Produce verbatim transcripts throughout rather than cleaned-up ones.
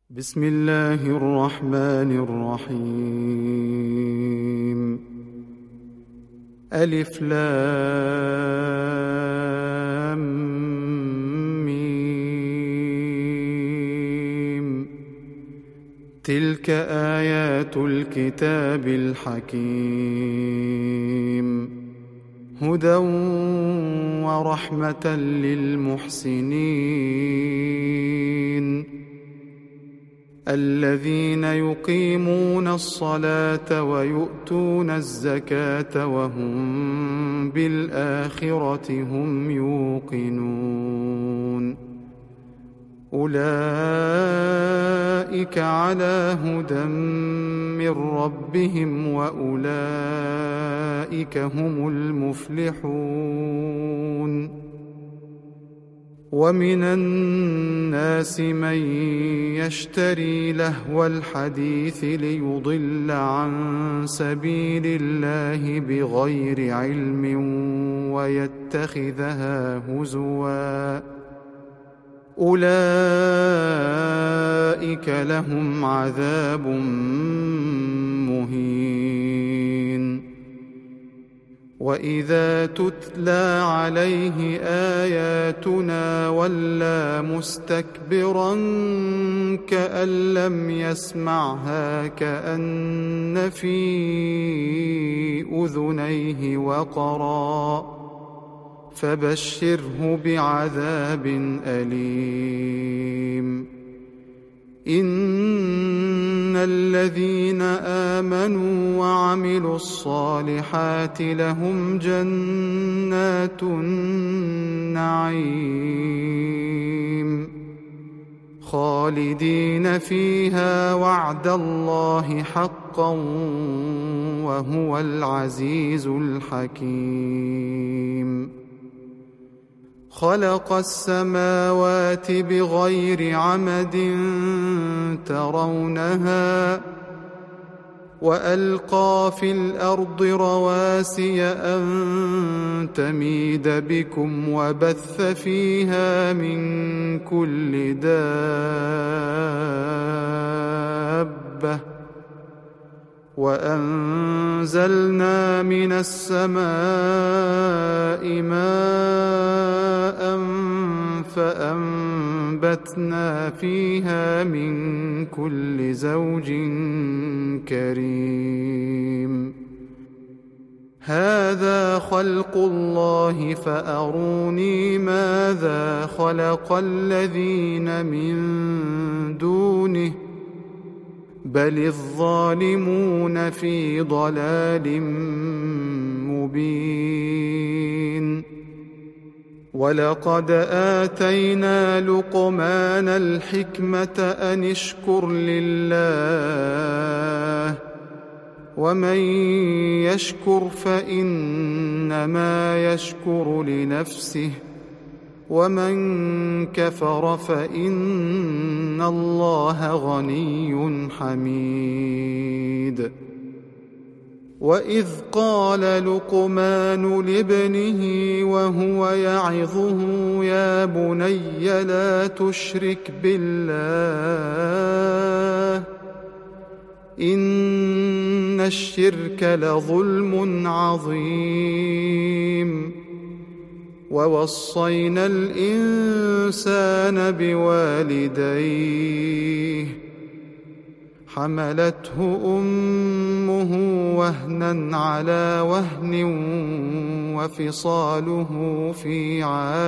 بسم الله الرحمن الرحيم. ألف لام ميم. تلك آيات الكتاب الحكيم، هدى ورحمة للمحسنين الذين يقيمون الصلاة ويؤتون الزكاة وهم بالآخرة هم يوقنون. أولئك على هدى من ربهم وأولئك هم المفلحون. ومن الناس من يشتري لهو الحديث ليضل عن سبيل الله بغير علم ويتخذها هزوا، أولئك لهم عذاب مهين. وإذا تتلى عليه آياتنا ولى مستكبرا كأن لم يسمعها كأن في أذنيه وقرا، فبشره بعذاب أليم. إن الذين آمنوا وعملوا الصالحات لهم جنات النعيم خالدين فيها وعد الله حقا وهو العزيز الحكيم. خلق السماوات بغير عمد ترونها وألقى في الأرض رواسي أن تميد بكم وبث فيها من كل دابة وأنزلنا من السماء ماء فأنبتنا فيها من كل زوج كريم. هذا خلق الله فأروني ماذا خلق الذين من دونه بل الظالمون في ضلال مبين. ولقد آتينا لقمان الحكمة أن اشكر لله ومن يشكر فإنما يشكر لنفسه ومن كفر فإن الله غني حميد. وإذ قال لقمان لابنه وهو يعظه يا بني لا تشرك بالله إن الشرك لظلم عظيم. ووصينا الإنسان بوالديه حملته أمه وهنا على وهن وفصاله في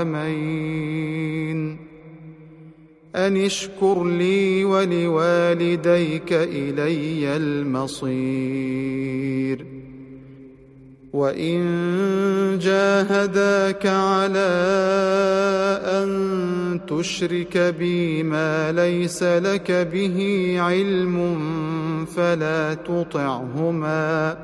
عامين أن اشكر لي ولوالديك إلي المصير. وإن جاهداك على أن تشرك بي ما ليس لك به علم فلا تطعهما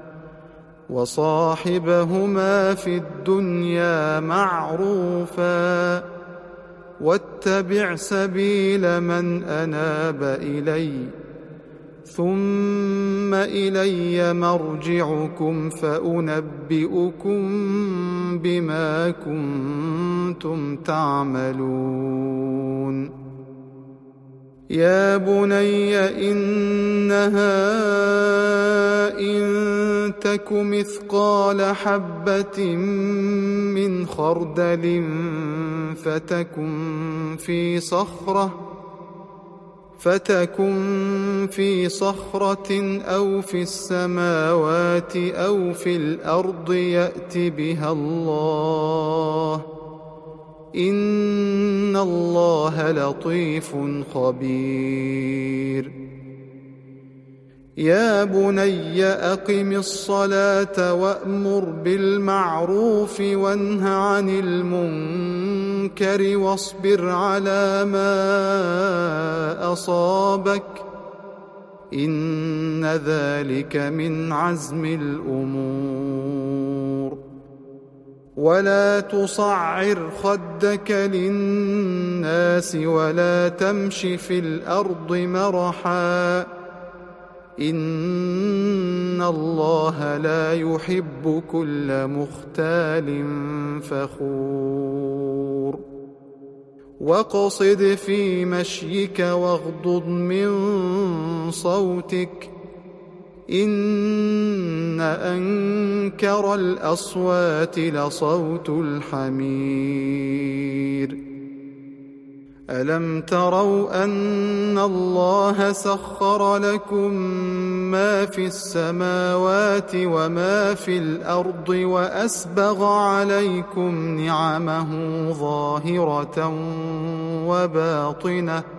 وصاحبهما في الدنيا معروفا واتبع سبيل من أناب إلي ثم إلي مرجعكم فأنبئكم بما كنتم تعملون. يا بني إنها إن تك مثقال حبة من خردل فتكن في صخرة فتكن في صخرة أو في السماوات أو في الأرض يأت بها الله إن الله لطيف خبير يا بني أقم الصلاة وأمر بالمعروف وانه عن المنكر واصبر على ما أصابك إن ذلك من عزم الأمور ولا تصعر خدك للناس ولا تمش في الأرض مرحا إن الله لا يحب كل مختال فخور واقصد في مشيك واغضض من صوتك إن أنكر الأصوات لصوت الحمير ألم تروا أن الله سخر لكم ما في السماوات وما في الأرض وأسبغ عليكم نعمه ظاهرة وباطنة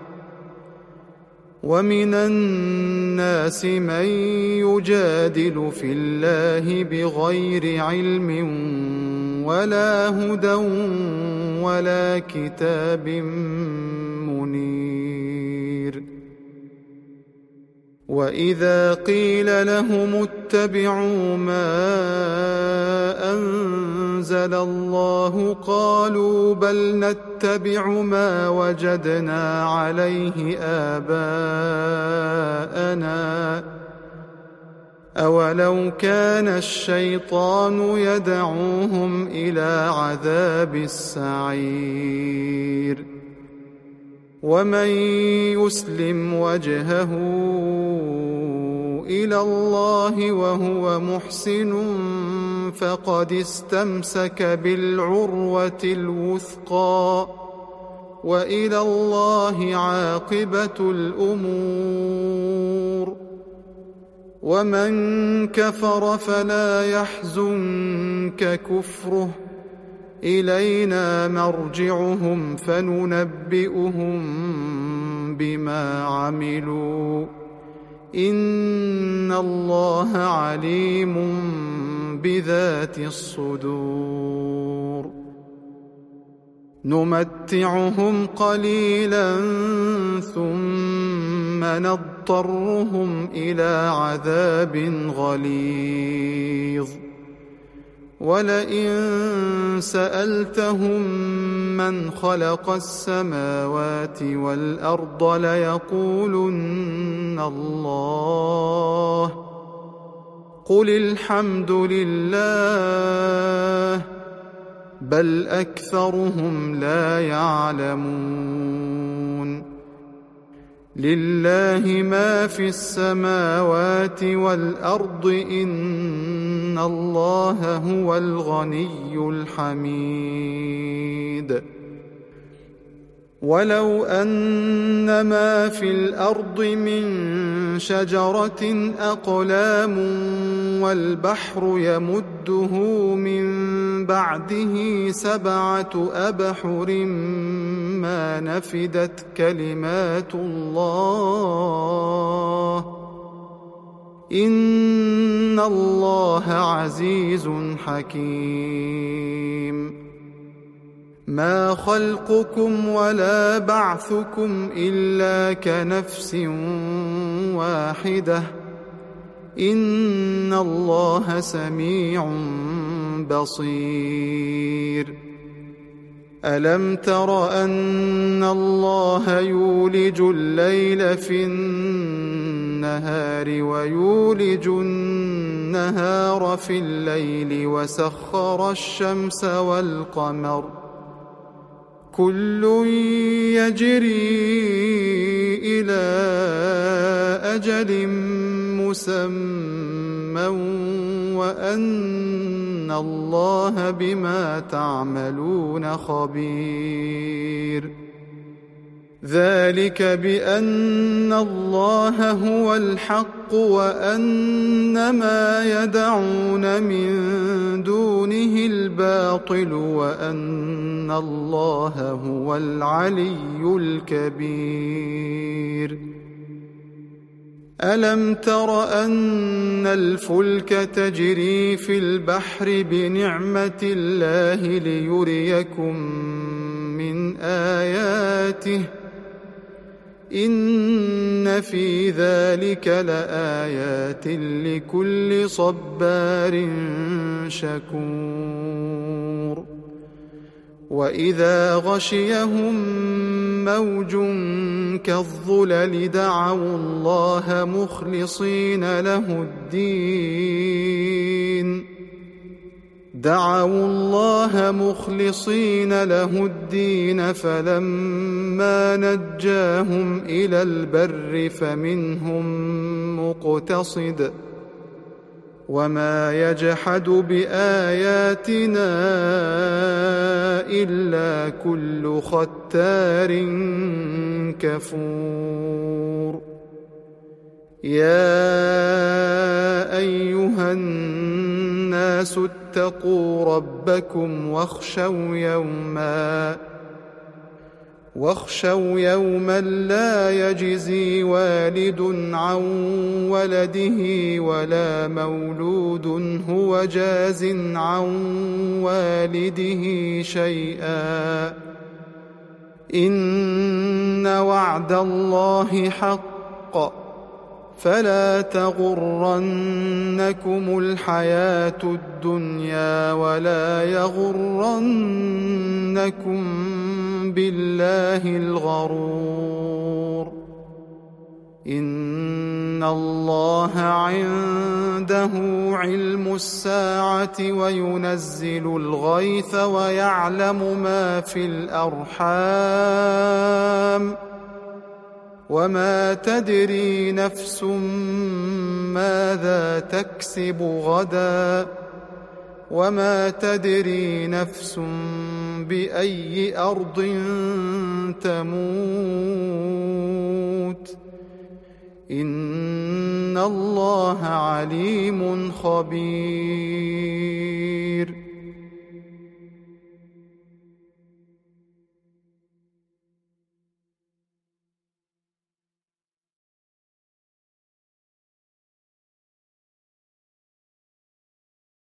ومن الناس من يجادل في الله بغير علم ولا هدى ولا كتاب منير وإذا قيل لهم اتبعوا ما أنزل الله قالوا بل نتبع ما وجدنا عليه آباءنا أولو كان الشيطان يدعوهم إلى عذاب السعير ومن يسلم وجهه إلى الله وهو محسن فقد استمسك بالعروة الوثقى وإلى الله عاقبة الأمور ومن كفر فلا يحزنك كفره إلينا مرجعهم فننبئهم بما عملوا إن الله عليم بذات الصدور نمتعهم قليلا ثم نضطرهم إلى عذاب غليظ ولئن سألتهم من خلق السماوات والأرض ليقولن الله قل الحمد لله بل أكثرهم لا يعلمون لله ما في السماوات والأرض إن الله هو الغني الحميد ولو أن ما في الأرض من شجرة أقلام والبحر يمده من بعده سبعة أبحر ما نفدت كلمات الله إن الله عزيز حكيم ما خلقكم ولا بعثكم إلا كنفس واحدة إن الله سميع بصير ألم تر أن الله يولج الليل في النهار ويولج النهار في الليل وسخر الشمس والقمر كل يجري إلى أجل مسمى وأن الله بما تعملون خبير ذلك بأن الله هو الحق وأن ما يدعون من دونه الباطل وأن الله هو العلي الكبير ألم تر أن الفلك تجري في البحر بنعمة الله ليريكم من آياته إن في ذلك لآيات لكل صبار شكور وإذا غشيهم موج كالظلل دعوا الله مخلصين له الدين دعوا الله مخلصين له الدين فلما نجاهم إلى البر فمنهم مقتصد وما يجحد بآياتنا إلا كل ختار كفور يا أيها الناس اتقوا ربكم واخشوا يوما واخشوا يوما لا يجزي والد عن ولده ولا مولود هو جاز عن والده شيئا إن وعد الله حق فلا تغرنكم الحياة الدنيا ولا يغرنكم بالله الغرور إن الله عنده علم الساعة وينزل الغيث ويعلم ما في الأرحام وما تدري نفس ماذا تكسب غدا وما تدري نفس بأي أرض تموت إن الله عليم خبير